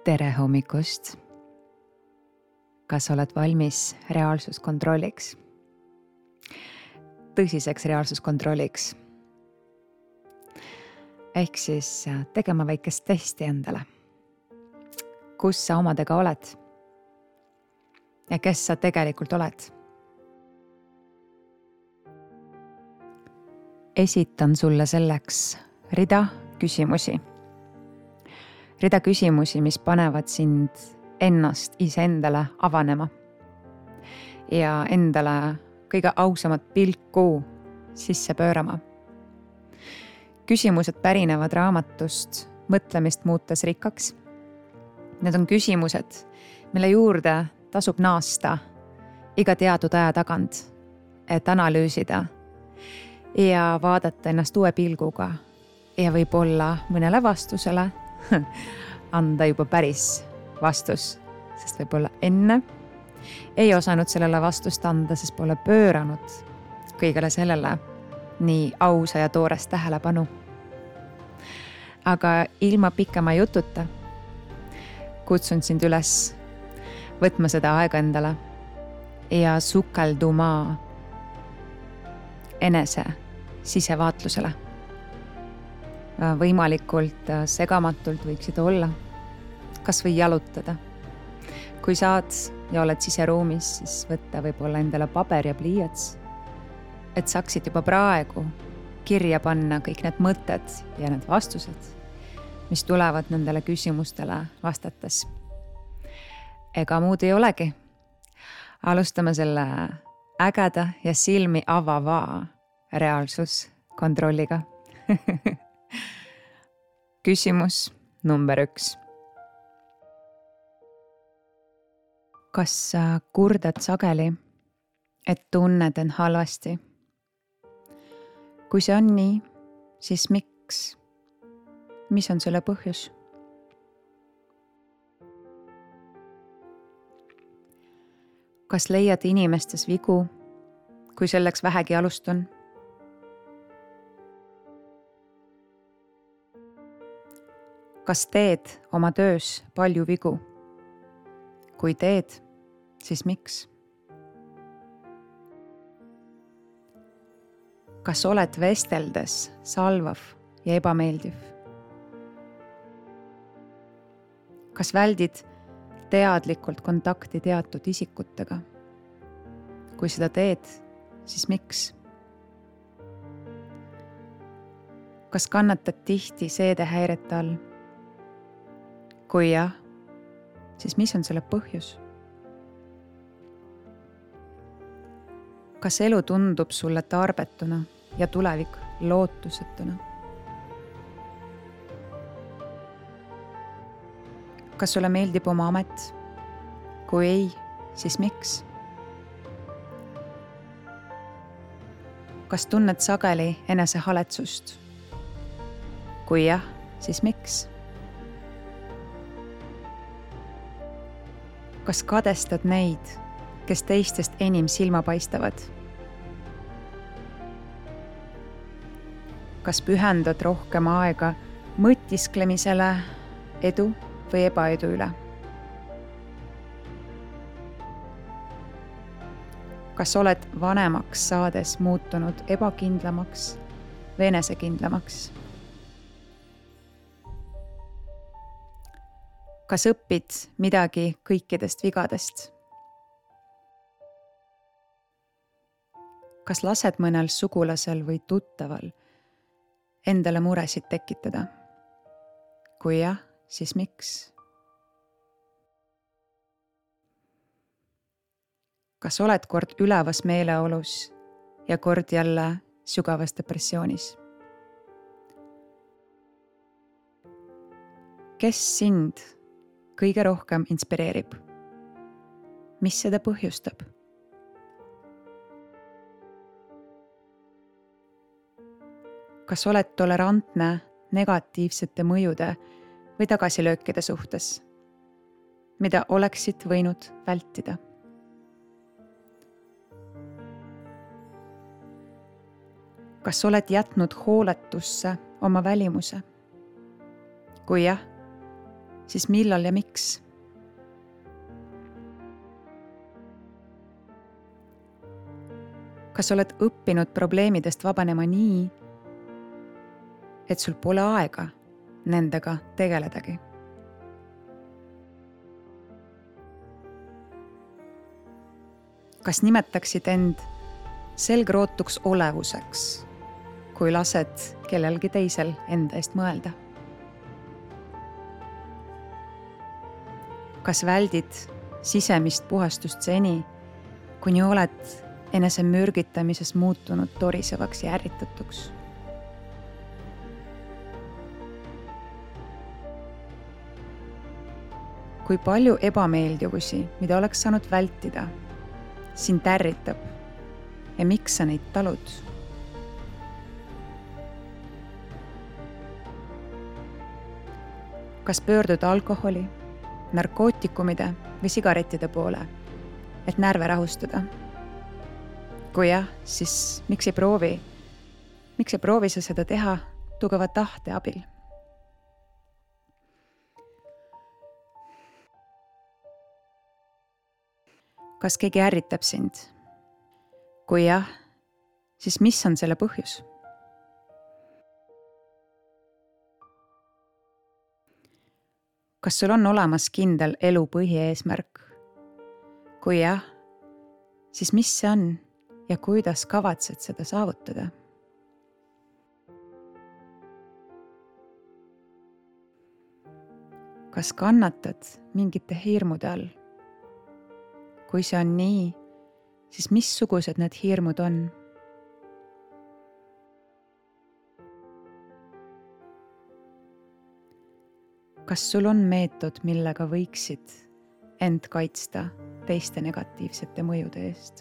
Tere hommikust! Kas oled valmis reaalsuskontrolliks? Tõsiseks reaalsuskontrolliks. Ehk siis tegema väikest testi endale. Kus sa omadega oled? Ja kes sa tegelikult oled? Esitan sulle selleks rida küsimusi. Rida küsimusi, mis panevad sind ennast iseendale avanema ja endale kõige ausamat pilku sisse pöörama. Küsimused pärinevad raamatust Mõtlemist muutes rikkaks. Need on küsimused, mille juurde tasub naasta iga teatud aja tagant, et analüüsida ja vaadata ennast uue pilguga ja võib-olla mõnele vastusele anda juba päris vastus, sest võib-olla enne ei osanud sellele vastust anda, sest pole pööranud kõigele sellele nii ausa ja toorest tähelepanu. Aga ilma pikema jututa kutsun sind üles võtma seda aega endale ja sukelduma enese sisevaatlusele. Võimalikult segamatult võiksid olla, kas või jalutada. Kui saad ja oled siseruumis, siis võtta võib-olla endale paber ja pliiats, et saaksid juba praegu kirja panna kõik need mõtted ja need vastused, mis tulevad nendele küsimustele vastates. Ega muud ei olegi. Alustame selle ägeda ja silmi avava reaalsuskontrolliga. Küsimus number 1. Kas sa kurdad sageli, et tunned end halvasti? Kui see on nii, siis miks? Mis on selle põhjus? Kas leiad inimestes vigu, kui selleks vähegi alust on? Kas teed oma töös palju vigu? Kui teed, siis miks? Kas oled vesteldes salvav ja ebameeldiv? Kas väldid teadlikult kontakti teatud isikutega? Kui seda teed, siis miks? Kas kannatad tihti seedehäirete all? Kui jah, siis mis on selle põhjus? Kas elu tundub sulle tarbetuna ja tulevik lootusetuna? Kas sulle meeldib oma amet? Kui ei, siis miks? Kas tunned sageli enese haletsust? Kui jah, siis miks? Kas kadestad neid, kes teistest enim silma paistavad? Kas pühendad rohkem aega mõtisklemisele edu või ebaedu üle? Kas oled vanemaks saades muutunud ebakindlamaks või enesekindlamaks? Kas õpid midagi kõikidest vigadest? Kas lased mõnel sugulasel või tuttaval endale muresid tekitada? Kui jah, siis miks? Kas oled kord ülevas meeleolus ja kord jälle sügavas depressioonis? Kes sind kõige rohkem inspireerib? Mis seda põhjustab? Kas oled tolerantne negatiivsete mõjude või tagasilöökide suhtes, mida oleksid võinud vältida? Kas oled jätnud hooletusse oma välimuse? Kui jah, siis millal ja miks? Kas oled õppinud probleemidest vabanema nii, et sul pole aega nendega tegeledagi? Kas nimetaksid end selgrootuks olevuseks, kui lased kellelgi teisel enda eest mõelda? Kas väldid sisemist puhastust seni, kuni oled enese mürgitamises muutunud torisevaks ja ärritatuks? Kui palju ebameeldivusi, mida oleks saanud vältida, sind ärritab ja miks sa neid talud? Kas pöördud alkoholi, narkootikumide või sigarettide poole, et närve rahustada? Kui jah, siis miks ei proovi sa seda teha tugeva tahte abil? Kas keegi ärritab sind? Kui jah, siis mis on selle põhjus? Kas sul on olemas kindel elu põhieesmärk? Kui jah, siis mis see on ja kuidas kavatsed seda saavutada? Kas kannatad mingite hirmude all? Kui see on nii, siis missugused need hirmud on? Kas sul on meetod, millega võiksid end kaitsta teiste negatiivsete mõjude eest?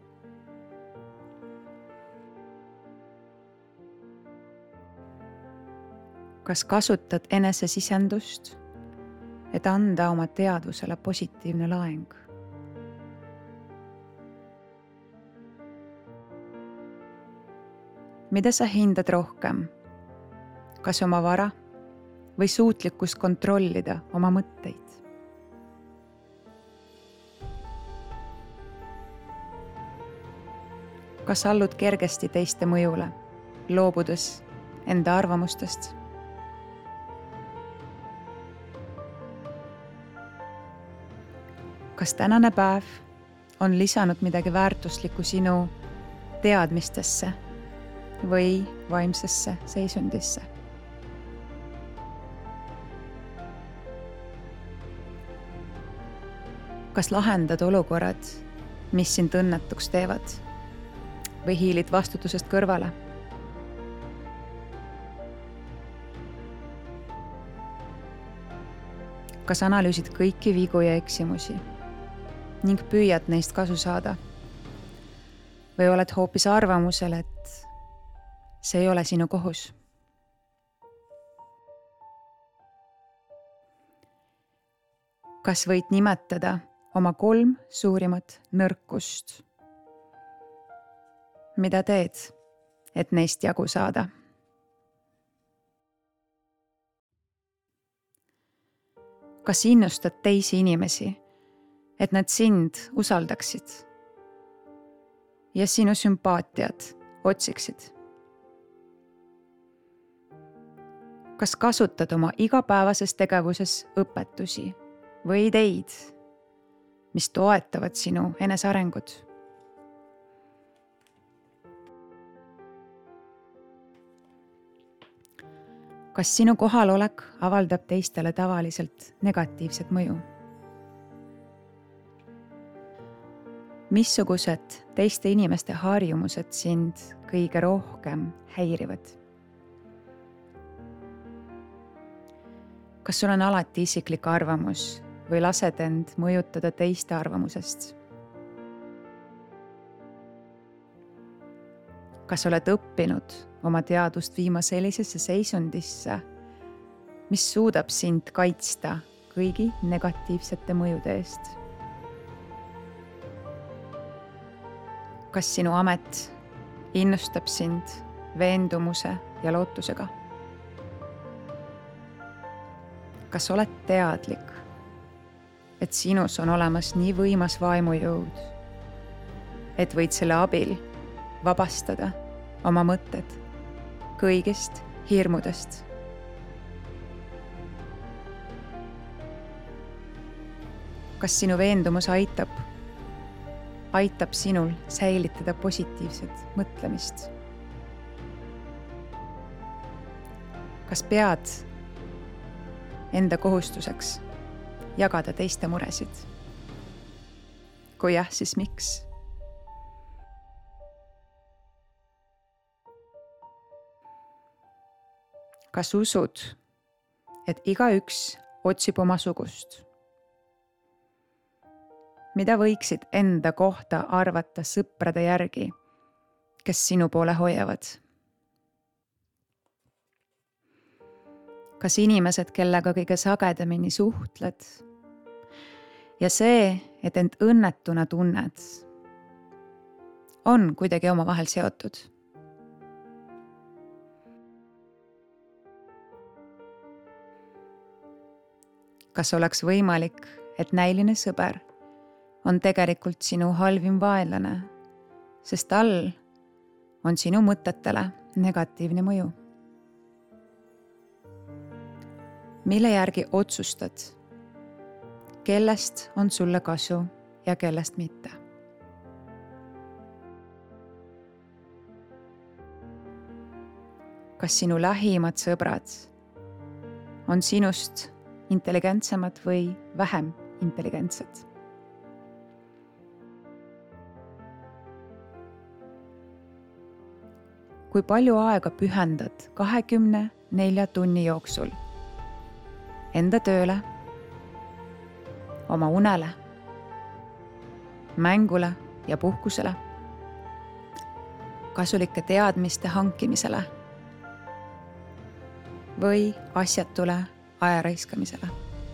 Kas kasutad enesesisendust, et anda oma teadvusele positiivne laeng? Mida sa hindad rohkem? Kas oma vara või suutlikkus kontrollida oma mõtteid? Kas allud kergesti teiste mõjule, loobudes enda arvamustest? Kas tänane päev on lisanud midagi väärtuslikku sinu teadmistesse või vaimsesse seisundisse? Kas lahendad olukorrad, mis sind õnnetuks teevad või hiilid vastutusest kõrvale? Kas analüüsid kõiki vigu ja eksimusi ning püüad neist kasu saada? Või oled hoopis arvamusel, et see ei ole sinu kohus? Kas võid nimetada oma 3 suurimat nõrkust? Mida teed, et neist jagu saada? Kas innustad teisi inimesi, et nad sind usaldaksid ja sinu sümpaatiat otsiksid? Kas kasutad oma igapäevases tegevuses õpetusi või ideid, mis toetavad sinu enesearengut? Kas sinu kohalolek avaldab teistele tavaliselt negatiivset mõju? Missugused teiste inimeste harjumused sind kõige rohkem häirivad? Kas sul on alati isiklik arvamus või lased end mõjutada teiste arvamusest? Kas oled õppinud oma teadvust viima sellisesse seisundisse, mis suudab sind kaitsta kõigi negatiivsete mõjude eest? Kas sinu amet innustab sind veendumuse ja lootusega? kas oled teadlik, et sinus on olemas nii võimas vaimujõud, et võid selle abil vabastada oma mõtted kõigist hirmudest? Kas sinu veendumus aitab sinul säilitada positiivset mõtlemist? Kas pead enda kohustuseks jagada teiste muresid? Kui jah, siis miks? Kas usud, et igaüks otsib oma sugust? Mida võiksid enda kohta arvata sõprade järgi, kes sinu poole hoiavad? Kas inimesed, kellega kõige sagedamini suhtled ja see, et end õnnetuna tunned, on kuidagi omavahel seotud? Kas oleks võimalik, et näiline sõber on tegelikult sinu halvim vaenlane, sest tal on sinu mõtetele negatiivne mõju? Mille järgi otsustad, kellest on sulle kasu ja kellest mitte? Kas sinu lähimad sõbrad on sinust intelligentsemad või vähem intelligentsed? Kui palju aega pühendad 24 tunni jooksul enda tööle, oma unele, mängule ja puhkusele, kasulike teadmiste hankimisele või asjatule aja raiskamisele?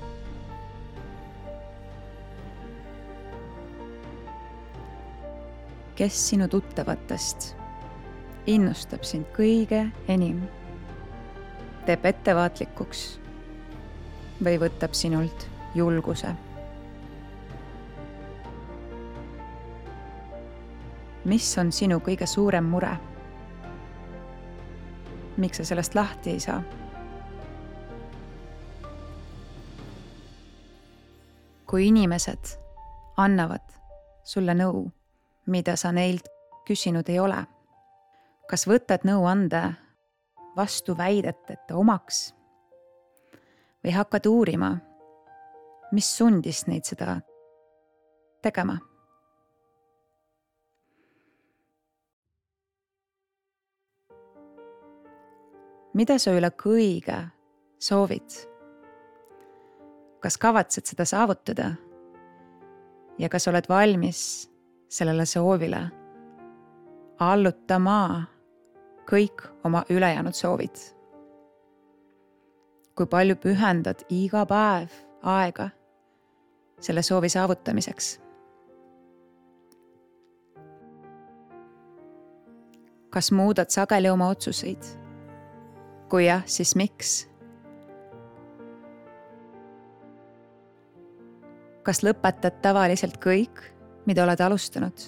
Kes sinu tuttavatest innustab sind kõige enim, teeb ettevaatlikuks või võtab sinult julguse? Mis on sinu kõige suurem mure? Miks sa sellest lahti ei saa? Kui inimesed annavad sulle nõu, mida sa neilt küsinud ei ole, kas võtad nõuande vastu väideteta omaks või hakkad uurima, mis sundis neid seda tegema? Mida sa üle kõige soovid? Kas kavatsed seda saavutada? Ja kas oled valmis sellele soovile allutama kõik oma ülejäänud soovid? Kui palju pühendad iga päev aega selle soovi saavutamiseks? Kas muudad sageli oma otsuseid? Kui jah, siis miks? Kas lõpetad tavaliselt kõik, mida oled alustanud?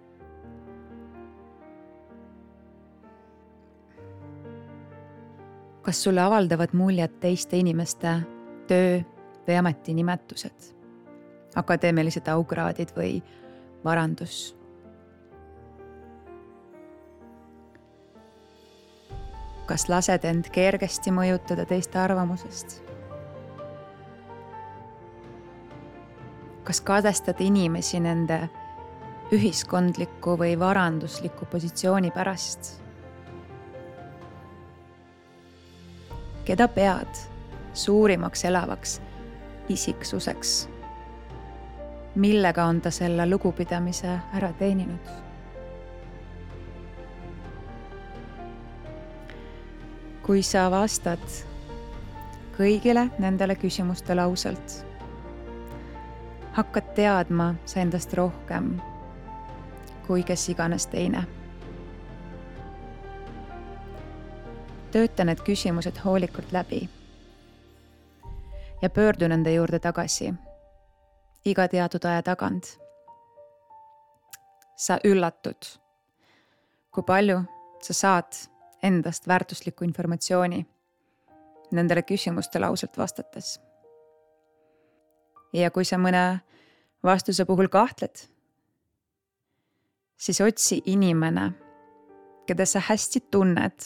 Kas sulle avaldavad muljet teiste inimeste töö või ametinimetused, akadeemilised aukraadid või varandus? Kas lased end kergesti mõjutada teiste arvamusest? Kas kadestad inimesi nende ühiskondliku või varandusliku positsiooni pärast? Keda pead suurimaks elavaks isiksuseks? Millega on ta selle lugupidamise ära teeninud? Kui sa vastad kõigile nendele küsimustele ausalt, hakkad teadma sa endast rohkem kui kes iganes teine. Tööta need küsimused hoolikalt läbi ja pöördu nende juurde tagasi iga teatud aja tagant. Sa üllatud, kui palju sa saad endast väärtuslikku informatsiooni nendele küsimustele ausalt vastates. Ja kui sa mõne vastuse puhul kahtled, siis otsi inimene, keda sa hästi tunned.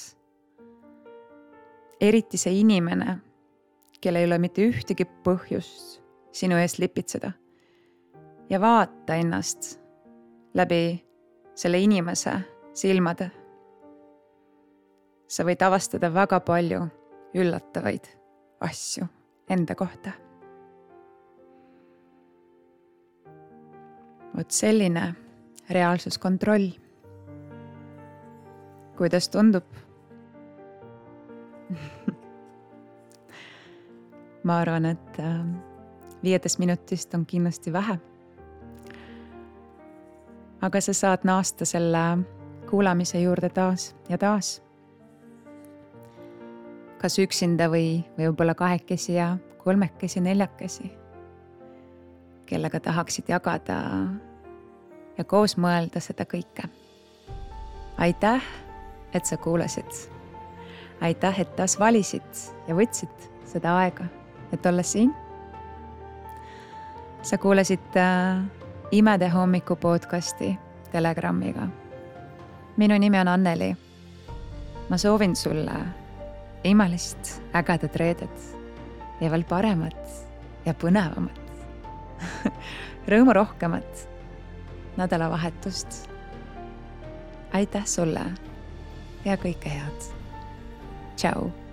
Eriti see inimene, kellel ei ole mitte ühtegi põhjust sinu eest lipitseda. Ja vaata ennast läbi selle inimese silmade. Sa võid avastada väga palju üllatavaid asju enda kohta. Vot selline reaalsuskontroll. Kuidas tundub? Ma arvan, et 15 minutist on kindlasti vähe. Aga sa saad naasta selle kuulamise juurde taas ja taas. Kas üksinda või võib-olla 2 ja 3 ja 4, kellega tahaksid jagada ja koos mõelda seda kõike. Aitäh, et sa kuulasid. Aitäh, et taas valisid ja võtsid seda aega, et olla siin. Sa kuulasid Imede hommiku podcasti Telegramiga. Minu nimi on Anneli. Ma soovin sulle imelist, ägedat reedet ja veel paremat ja põnevamat, rõõmu rohkemat nädalavahetust. Aitäh sulle ja kõike head. Tšau!